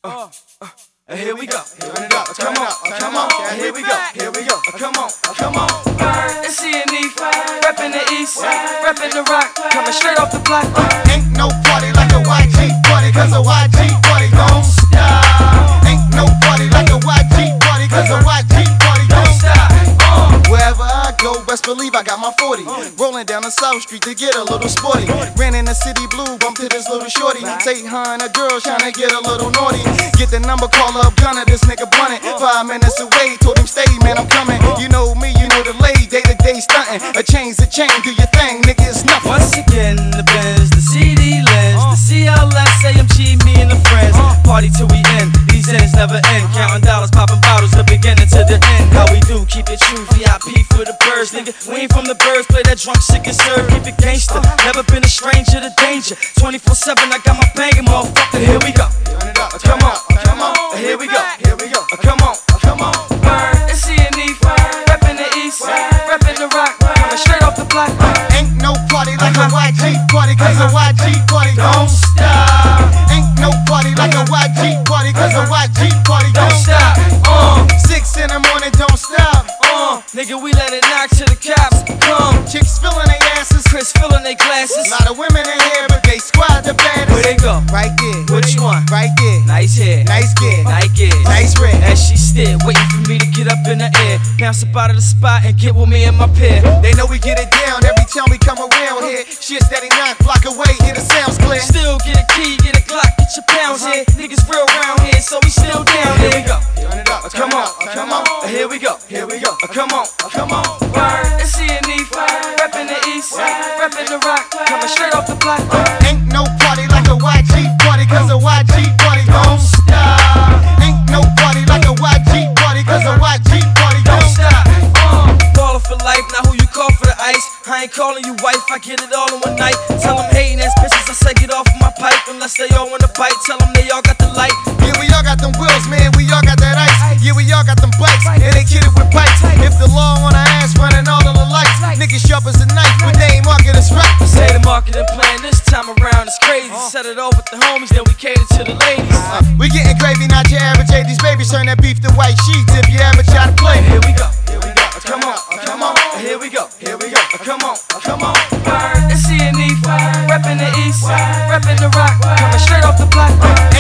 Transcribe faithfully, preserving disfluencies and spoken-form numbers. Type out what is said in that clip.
Uh, uh, uh, here we go. Turn it up. Come on, come on. Here we go. Here we go. Come on, come on. Bird and C and E, reppin' the East, reppin' the Rock, coming straight off the block. Ain't no party like a Y G party, cause a Y G party don't stop. Ain't no party like a Y G party, cause a Y G party don't stop. Uh, wherever I go, best believe I got my forty. Rolling down the South Street to get a little sporty. Ran in the city blue, bumped to this little shorty. Say hi and a girl tryna get a little naughty. Get the number, call up Gunner, this nigga blunted. Five minutes away, told him stay, man, I'm coming. You know me, you know the lay, day to day stunting. A chain's a chain, do your thing, nigga, it's nothing. Once again, the Benz, the C D lens, the C L S, A M G, me and the friends. Party till we end, these ends never end. Counting dollars, popping bottles, the beginning to the end. How we do, keep it true, V I P for the birds, nigga. We ain't from the birds, play that drunk shit and serve. Keep it gangster, never been a stranger to danger. twenty-four seven, I got my banging, motherfucker, here we go. Turn it up, Come on, come on, here we go. Here we go. Come on, come on. Bird and C and E, reppin' the East, reppin' the Rock, coming straight off the block. Ain't no party like a Y G party, cause a Y G party don't stop. Ain't no party like a Y G party, cause a Y G party don't stop. Uh, six in the morning, don't stop. Uh, nigga, we let it knock to the cops. Come, Chicks filling their asses, Chris filling they glasses. lot of women in here, but they squad the baddest. Where they go? Right there. Which one? Right there. Nice hair, Nice gear. Nike, Nice red. As she stared, waiting for me to get up in the air, bounce up out of the spot and get with me and my pair. They know we get it down every time we come around here. Shit steady nine block away, hear the sounds clear. Still get a key, get a Glock, get your pounds here. Niggas real round here, so we still down. Here we go. Turn it up. Come on, come on. Here we go. Here we go. Come on, come on. Bird and C and E, reppin' the East, reppin' the Rock, coming straight off the block. Ain't no party like a Y G party, cause a Y G party don't stop. Ain't no party like a Y G party, cause a Y G party don't stop. Uh, Baller for life, now who you call for the ice? I ain't calling you wife, I get it all in one night. Tell them hating ass bitches, I say get off my pipe. Unless they all wanna bite, tell them they all got the light. Yeah, we all got them wheels, man, we all got that ice. Yeah, we all got them bikes, and they kid it with pipes. If the law on our ass running all of the lights, niggas sharp as a knife, but they ain't market us right. Say the marketing plan this time around is crazy. Set it off with the homies, then we cater to the ladies. Uh, we getting gravy, not your average eighties babies. Turn that beef to white sheets if you ever try to play. Here we go. Here we go. Come on, come on. Here we go. Here we go. Come on, come on. Bird and C and E, reppin' the East, reppin' the Rock, coming straight off the block.